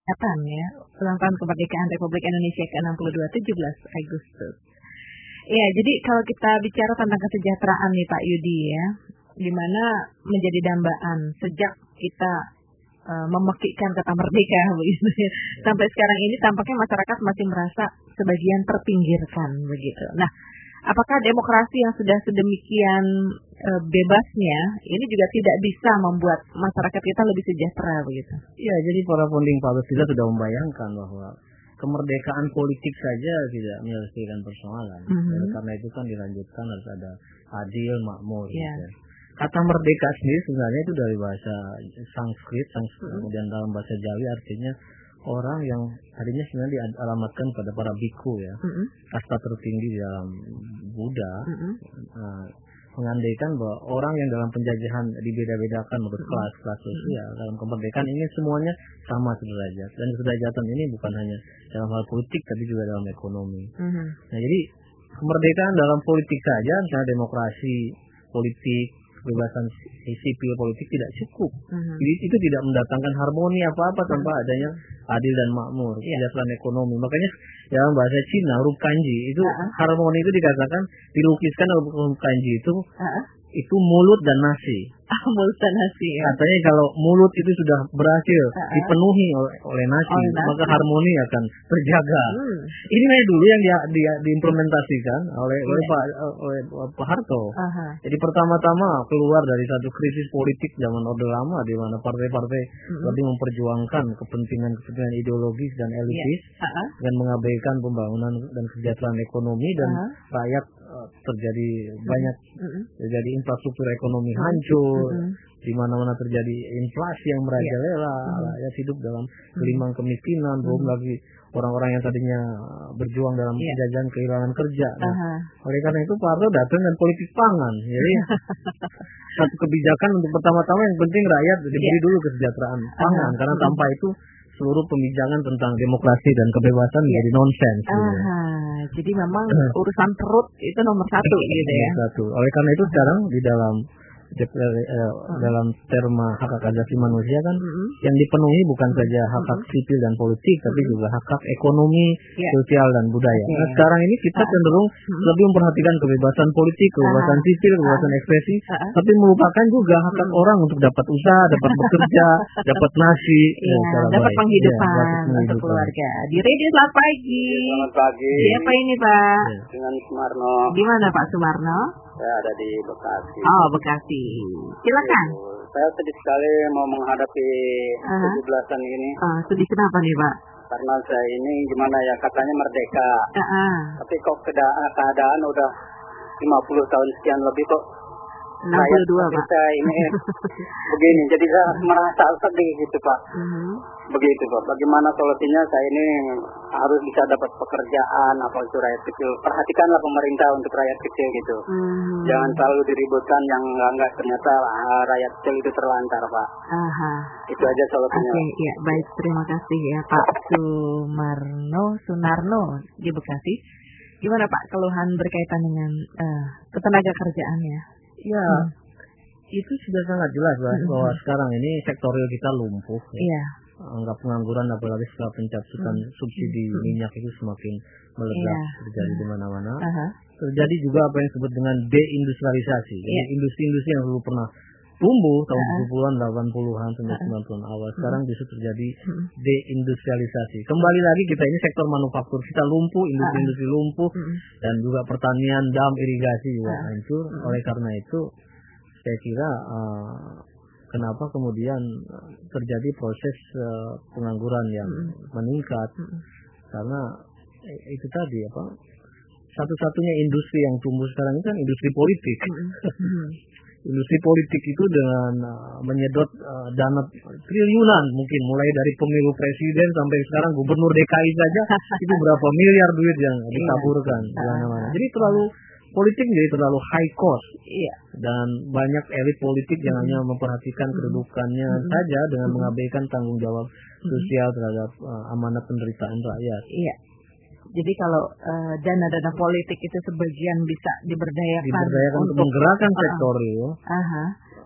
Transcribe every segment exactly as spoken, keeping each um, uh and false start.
peringatan ya ulang tahun kemerdekaan Republik Indonesia ke enam puluh dua, tujuh belas Agustus. Ya, jadi kalau kita bicara tentang kesejahteraan nih Pak Yudi ya, di mana menjadi dambaan sejak kita uh, memekikkan kata merdeka begitu ya. Sampai sekarang ini tampaknya masyarakat masih merasa sebagian terpinggirkan begitu. Nah, apakah demokrasi yang sudah sedemikian uh, bebasnya ini juga tidak bisa membuat masyarakat kita lebih sejahtera begitu? Ya, jadi para founding fathers kita sudah membayangkan bahwa kemerdekaan politik saja tidak menyelesaikan persoalan. Mm-hmm. Karena itu kan dilanjutkan harus ada adil, makmur. Yeah. Gitu. Kata merdeka sendiri sebenarnya itu dari bahasa Sanskrit, Sanskrit mm-hmm. kemudian dalam bahasa Jawi artinya orang yang tadinya sebenarnya dialamatkan pada para biku ya, mm-hmm. kasta tertinggi di dalam Buddha. Mm-hmm. Nah, mengandaikan bahwa orang yang dalam penjajahan dibeda-bedakan menurut mm-hmm. kelas kelas sosial, dalam kemerdekaan ini semuanya sama sederajat, dan kesederajatan ini bukan hanya dalam hal politik tapi juga dalam ekonomi. Mm-hmm. Nah, jadi kemerdekaan dalam politik saja, misalnya demokrasi politik, kebebasan sipil politik tidak cukup. Mm-hmm. Jadi itu tidak mendatangkan harmoni apa-apa tanpa mm-hmm. adanya adil dan makmur, kesejahteraan yeah. ekonomi. Makanya dalam bahasa Cina huruf kanji itu uh-huh. harmoni itu dikatakan dilukiskan dalam huruf kanji itu uh-huh. itu mulut dan nasi. Mulut dan nasi. Ya. Katanya kalau mulut itu sudah berhasil uh-huh. dipenuhi oleh, oleh nasi, oleh nasi, maka harmoni akan terjaga. Hmm. Ini dulu yang dia, dia diimplementasikan oleh yeah. oleh Pak oleh Pak Harto. Uh-huh. Jadi pertama-tama keluar dari satu krisis politik zaman Orde Lama di mana partai-partai uh-huh. lebih memperjuangkan kepentingan-kepentingan ideologis dan elitis yeah. uh-huh. dan mengabaikan pembangunan dan kesejahteraan ekonomi dan uh-huh. rakyat uh, terjadi uh-huh. banyak uh-huh. terjadi infrastruktur ekonomi uh-huh. hancur. Mm-hmm. Di mana-mana terjadi inflasi yang merajalela, yeah. mm-hmm. rakyat hidup dalam gelimang kemiskinan, mm-hmm. belum lagi orang-orang yang tadinya berjuang dalam yeah. penjajahan kehilangan kerja. Nah, uh-huh. oleh karena itu Pak Harto datang dengan politik pangan. Jadi satu kebijakan untuk pertama-tama yang penting rakyat diberi yeah. dulu kesejahteraan pangan, uh-huh. karena tanpa itu seluruh pembicaraan tentang demokrasi dan kebebasan yeah. jadi nonsens. Aha, gitu. Jadi memang urusan perut itu nomor satu gitu ya. Satu. Oleh karena itu sekarang di dalam Uh, uh, dalam terma hak hak asasi manusia kan uh-huh. yang dipenuhi bukan saja hak hak uh-huh. sipil dan politik uh-huh. tapi juga hak hak ekonomi, yeah. sosial dan budaya. Okay. Nah, sekarang ini kita uh-huh. cenderung uh-huh. lebih memperhatikan kebebasan politik, kebebasan uh-huh. sipil, kebebasan uh-huh. ekspresi, uh-huh. tapi melupakan juga hak hak uh-huh. orang untuk dapat usaha, dapat bekerja, dapat nasi, yeah, ya, dapat penghidupan ya, untuk keluarga. Di Radio Selamat Pagi. Selamat pagi. Siapa ini Pak? Dengan Sumarno. Di mana Pak Sumarno? Saya ada di Bekasi. Oh, Bekasi. Silakan. Saya sedih sekali mau menghadapi uh-huh. tujuh belasan ini. Uh, sedih kenapa nih, Pak? Karena saya ini gimana ya, katanya merdeka. Uh-huh. Tapi kok keadaan, keadaan udah lima puluh tahun sekian lebih kok. enam puluh dua, Pak. Saya ini begini, jadi saya merasa sedih gitu, Pak. Uh-huh. Begitu, Pak. Bagaimana solusinya? Saya ini harus bisa dapat pekerjaan, apa itu rakyat kecil. Perhatikanlah pemerintah untuk rakyat kecil gitu. Uh-huh. Jangan selalu diributkan yang enggak ternyata ah, rakyat kecil itu terlantar, Pak. Aha. Itu aja solusinya. Oke, okay, ya baik, terima kasih ya Pak Sumarno Sunarno di Bekasi. Gimana Pak keluhan berkaitan dengan uh, ketenaga kerjaannya? Ya, hmm. itu sudah sangat jelas Pak, hmm. bahwa sekarang ini sektor real kita lumpuh. Ya. Iya. Anggap pengangguran apalagi setelah pencabutan hmm. subsidi hmm. minyak itu semakin meledak yeah. terjadi hmm. di mana-mana. Uh-huh. Terjadi juga apa yang disebut dengan deindustrialisasi. Jadi yeah. industri-industri yang dulu pernah tumbuh tahun uh-huh. tujuh puluhan, delapan puluhan sampai uh-huh. sembilan puluhan awal. Sekarang justru terjadi uh-huh. deindustrialisasi. Kembali lagi kita ini sektor manufaktur kita lumpuh, industri-industri lumpuh uh-huh. dan juga pertanian, dam, irigasi juga uh-huh. hancur. Uh-huh. Oleh karena itu saya kira uh, kenapa kemudian terjadi proses uh, pengangguran yang hmm. meningkat hmm. karena itu tadi apa satu-satunya industri yang tumbuh sekarang itu kan industri politik. Hmm. Industri politik itu dengan uh, menyedot uh, dana triliunan mungkin mulai dari pemilu presiden sampai sekarang gubernur D K I saja itu berapa miliar duit yang ditaburkan di mana-mana. Jadi terlalu politik jadi terlalu high cost, iya. dan banyak elit politik yang hanya memperhatikan kedudukannya mm-hmm. saja dengan mm-hmm. mengabaikan tanggung jawab mm-hmm. sosial terhadap uh, amanat penderitaan rakyat. Iya. Jadi kalau uh, dana-dana politik itu sebagian bisa diberdayakan, diberdayakan untuk menggerakkan sektor real, uh-huh.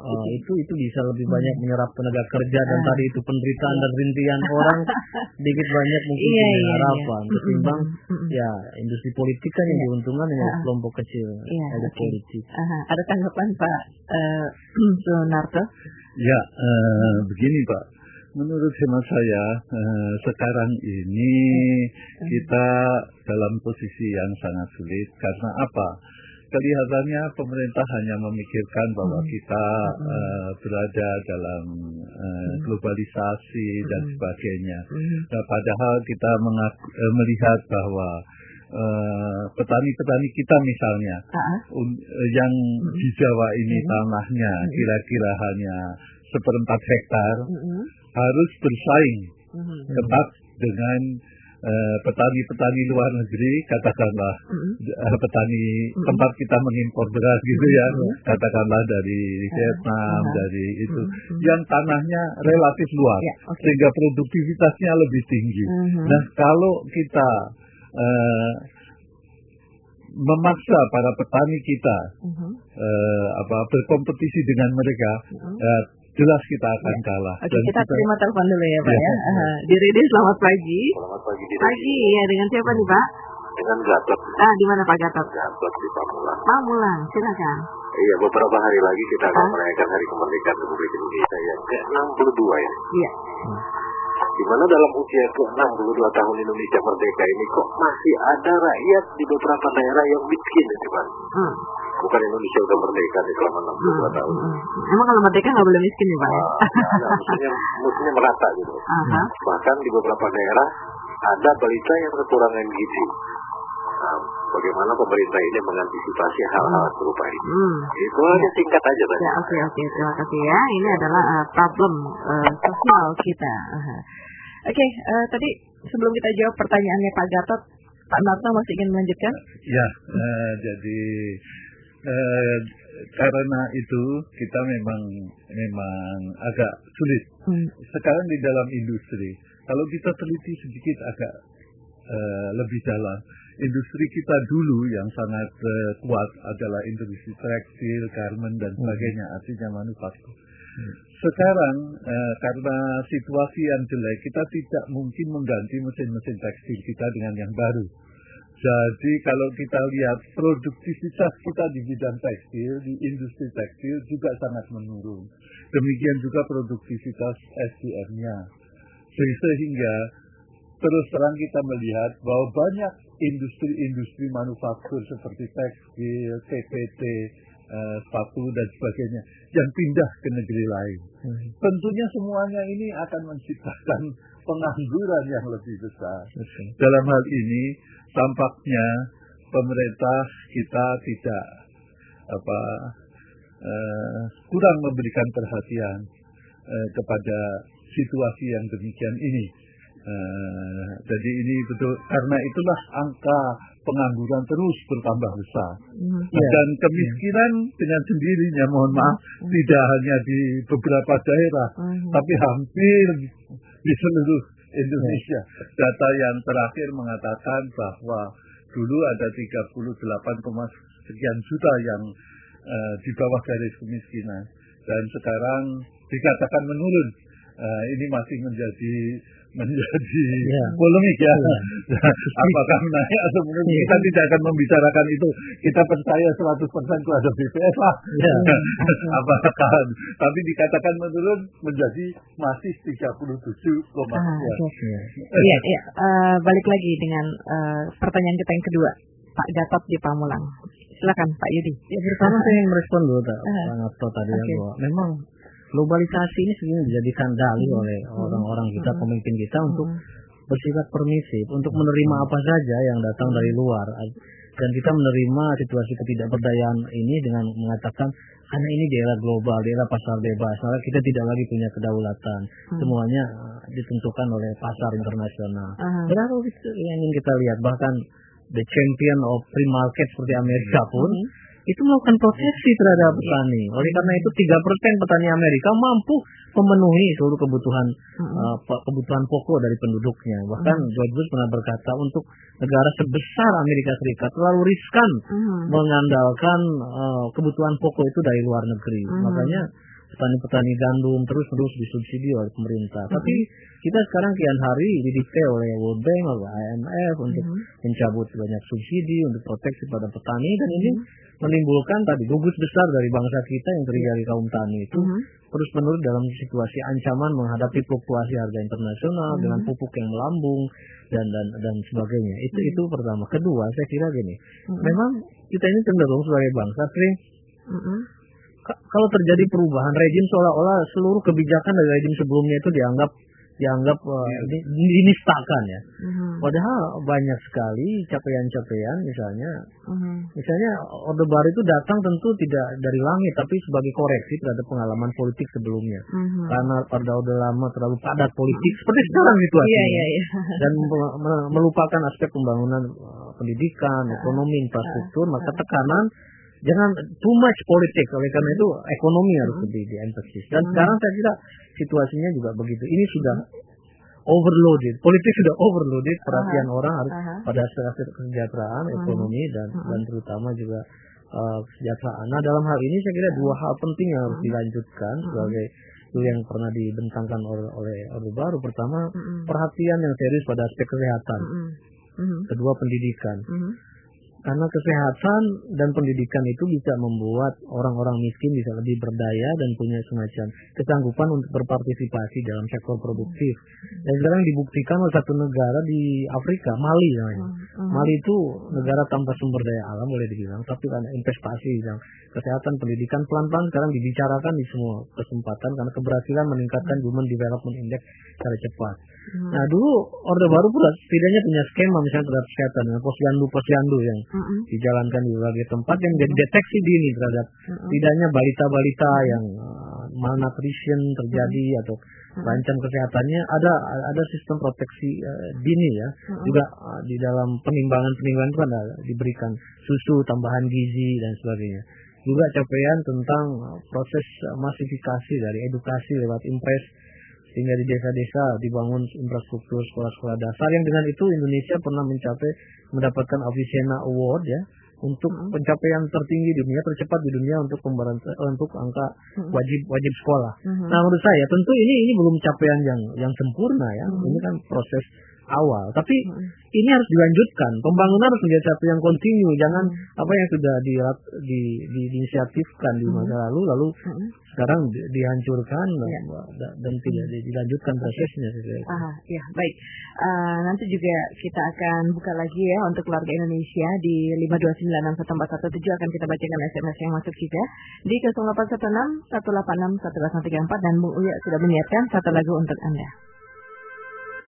uh, itu itu bisa lebih hmm. banyak menyerap tenaga kerja dan uh. tadi itu penderitaan dan rintihan orang sedikit banyak mungkin iya, punya iya, harapan iya. ketimbang mm-hmm. ya industri politik kan yang diuntungkan hanya uh. kelompok kecil iya, elit okay. politik. Uh-huh. Ada tanggapan Pak uh, Sunarto? Ya uh, begini Pak. Menurut hemat saya, eh, sekarang ini kita dalam posisi yang sangat sulit. Karena apa? Kelihatannya pemerintah hanya memikirkan bahwa kita eh, berada dalam eh, globalisasi dan sebagainya. Nah, padahal kita mengaku, eh, melihat bahwa eh, petani-petani kita misalnya, uh-huh. un- yang di Jawa ini uh-huh. tanahnya kira-kira hanya seperempat hektar, uh-huh. harus bersaing uh-huh. ketat dengan uh, petani-petani luar negeri, katakanlah uh-huh. uh, petani uh-huh. tempat kita mengimpor beras gitu ya, uh-huh. katakanlah dari Vietnam, uh-huh. dari itu, uh-huh. yang tanahnya relatif luas, yeah, okay. sehingga produktivitasnya lebih tinggi. Uh-huh. Nah, kalau kita uh, memaksa para petani kita uh-huh. uh, apa berkompetisi dengan mereka, uh-huh. uh, jelas kita akan ya. kalah. Oke, kita, kita terima telepon dulu ya Pak ya. ya. Uh, di Redi, selamat pagi. Selamat pagi. Di pagi ya, dengan siapa nih Pak? Dengan Gatot. Ah, di mana Pak Gatot? Gatot di Pamulang. Pamulang, silakan. Iya, beberapa hari lagi kita akan ah? merayakan Hari Kemerdekaan Republik Indonesia yang ke enam puluh dua ya. Iya. Hmm. Di mana dalam usia ke enam puluh dua tahun Indonesia merdeka ini kok masih ada rakyat di beberapa daerah yang miskin ya, Pak. Hmm. Bukan Indonesia udah merdeka nih selama enam puluh dua hmm. tahun. Hmm. Emang kalau merdeka nggak boleh miskin ya Pak? Ah, nah, maksudnya, maksudnya merata gitu. Uh-huh. Bahkan di beberapa daerah ada balita yang kekurangan gizi. Nah, bagaimana pemerintah ini mengantisipasi hal-hal serupa ini? Hmm. Itu aja singkat aja tadi. Ya, oke oke terima kasih ya. Ini adalah uh, problem uh, sosial kita. Uh-huh. Oke, okay, uh, tadi sebelum kita jawab pertanyaannya Pak Gatot, Pak Narto masih ingin melanjutkan? Ya, uh, jadi uh, karena itu kita memang memang agak sulit. Hmm. Sekarang di dalam industri, kalau kita teliti sedikit agak uh, lebih dalam, industri kita dulu yang sangat uh, kuat adalah industri tekstil, garment dan sebagainya, hmm. artinya manufaktur. Hmm. Sekarang eh, karena situasi yang jelek, kita tidak mungkin mengganti mesin-mesin tekstil kita dengan yang baru. Jadi kalau kita lihat produktivitas kita di bidang tekstil, di industri tekstil juga sangat menurun. Demikian juga produktivitas S D M-nya. Sehingga terus terang kita melihat bahwa banyak industri-industri manufaktur seperti tekstil, T P T, Uh, sepatu dan sebagainya yang pindah ke negeri lain. Hmm. Tentunya semuanya ini akan menciptakan pengangguran yang lebih besar. Okay. Dalam hal ini tampaknya pemerintah kita tidak apa uh, kurang memberikan perhatian uh, kepada situasi yang demikian ini. Uh, jadi ini betul, karena itulah angka pengangguran terus bertambah besar. Mm, yeah. Dan kemiskinan yeah. dengan sendirinya, mohon maaf, mm. tidak hanya di beberapa daerah, mm. tapi hampir di seluruh Indonesia. Yeah. Data yang terakhir mengatakan bahwa dulu ada tiga puluh delapan, sekian juta yang uh, di bawah garis kemiskinan, dan sekarang dikatakan menurun. Uh, ini masih menjadi menjadi ya. polemik ya. ya. Apakah naik atau menurun, ya. Kita tidak akan membicarakan itu. Kita percaya seratus persen kepada B P S lah. Ya. Apakah, tapi dikatakan menurun menjadi masih tiga puluh tujuh koma sekian. Iya, iya. Uh, balik lagi dengan uh, pertanyaan kita yang kedua, Pak Gatot di Pamulang. Silakan Pak Yudi. Ya, pertama saya yang merespon dulu Pak Gatot tadi okay. ya, bahwa memang globalisasi ini sebenarnya dijadikan dalih hmm. oleh orang-orang kita, hmm. pemimpin kita hmm. untuk bersifat permisif, untuk menerima apa saja yang datang dari luar. Dan kita menerima situasi ketidakberdayaan ini dengan mengatakan, karena ini daerah global, daerah pasar bebas, maka kita tidak lagi punya kedaulatan. Hmm. Semuanya ditentukan oleh pasar internasional. Hmm. Kenapa yang ingin kita lihat, bahkan the champion of free market seperti Amerika pun, hmm. itu melakukan proteksi terhadap petani. Oleh karena itu tiga persen petani Amerika mampu memenuhi seluruh kebutuhan uh, kebutuhan pokok dari penduduknya. Bahkan mm. George Bush pernah berkata, untuk negara sebesar Amerika Serikat terlalu riskan mm. mengandalkan uh, kebutuhan pokok itu dari luar negeri. Mm. Makanya petani-petani gandum terus-terus disubsidi oleh pemerintah. Mm-hmm. Tapi kita sekarang kian hari didikte oleh World Bank, oleh I M F untuk mm-hmm. mencabut banyak subsidi untuk proteksi pada petani, dan ini mm-hmm. menimbulkan tadi gugus besar dari bangsa kita yang terdiri dari kaum tani itu mm-hmm. terus-menerus dalam situasi ancaman menghadapi fluktuasi harga internasional mm-hmm. dengan pupuk yang melambung dan dan dan sebagainya. Itu mm-hmm. itu pertama. Kedua, saya kira gini, mm-hmm. memang kita ini cenderung sebagai bangsa sering mm-hmm. kalau terjadi perubahan rejim seolah-olah seluruh kebijakan dari rejim sebelumnya itu dianggap dianggap uh, yeah. dinistakan ya. Mm-hmm. Padahal banyak sekali capaian-capaian misalnya, mm-hmm. misalnya Orde Baru itu datang tentu tidak dari langit tapi sebagai koreksi terhadap pengalaman politik sebelumnya. Mm-hmm. Karena pada Orde Lama terlalu padat politik mm-hmm. seperti sekarang situasinya. Yeah, yeah, yeah. Dan melupakan aspek pembangunan uh, pendidikan, uh, ekonomi, infrastruktur, uh, maka tekanan jangan too much politik, oleh karena itu ekonomi harus lebih diemphasize. Dan hmm. sekarang saya kira situasinya juga begitu. Ini sudah overloaded, politik sudah overloaded, perhatian uh-huh. orang harus uh-huh. pada aspek kesejahteraan, uh-huh. ekonomi dan uh-huh. dan terutama juga uh, kesejahteraan. Nah, dalam hal ini saya kira dua hal penting yang harus dilanjutkan uh-huh. sebagai itu yang pernah dibentangkan oleh oleh Orde Baru. Pertama, uh-huh. perhatian yang serius pada aspek kesehatan. Uh-huh. Kedua, pendidikan. Uh-huh. Karena kesehatan dan pendidikan itu bisa membuat orang-orang miskin bisa lebih berdaya dan punya semacam kesanggupan untuk berpartisipasi dalam sektor produktif. Dan sekarang dibuktikan oleh satu negara di Afrika, Mali namanya. Mali itu negara tanpa sumber daya alam boleh dibilang, tapi karena investasi yang kesehatan, pendidikan pelan-pelan sekarang dibicarakan di semua kesempatan karena keberhasilan meningkatkan Human Development Index secara cepat. Hmm. Nah, dulu Orde Baru pula setidaknya punya skema misalnya terhadap kesehatan dengan posyandu-posyandu yang hmm. dijalankan di berbagai tempat yang menjadi deteksi dini terhadap hmm. tidaknya balita-balita yang uh, malnutrition terjadi hmm. atau terancam kesehatannya, ada ada sistem proteksi uh, dini ya. Hmm. Juga uh, di dalam penimbangan-penimbangan itu ada diberikan susu, tambahan gizi dan sebagainya. Juga capaian tentang uh, proses uh, masifikasi dari edukasi lewat impres, sehingga di desa-desa dibangun infrastruktur sekolah-sekolah dasar yang dengan itu Indonesia pernah mencapai mendapatkan Avicenna Award ya untuk mm-hmm. pencapaian tertinggi di dunia, tercepat di dunia untuk pemberantasan untuk angka mm-hmm. wajib wajib sekolah. Mm-hmm. Nah, menurut saya tentu ini ini belum capaian yang yang sempurna ya. Mm-hmm. Ini kan proses awal, tapi mm-hmm. ini harus dilanjutkan. Pembangunan harus menjadi satu yang kontinu, jangan mm-hmm. apa yang sudah di, di, di diinisiatifkan di masa mm-hmm. lalu lalu mm-hmm. sekarang di, dihancurkan ya. dan, dan tidak mm-hmm. dilanjutkan prosesnya. Ah, ya baik. Uh, nanti juga kita akan buka lagi ya untuk keluarga Indonesia di lima dua sembilan enam satu empat satu tujuh, akan kita bacakan S M S yang masuk juga di nol delapan satu enam satu delapan enam satu delapan tiga empat, dan Bung Uya sudah menyiapkan satu lagu untuk Anda.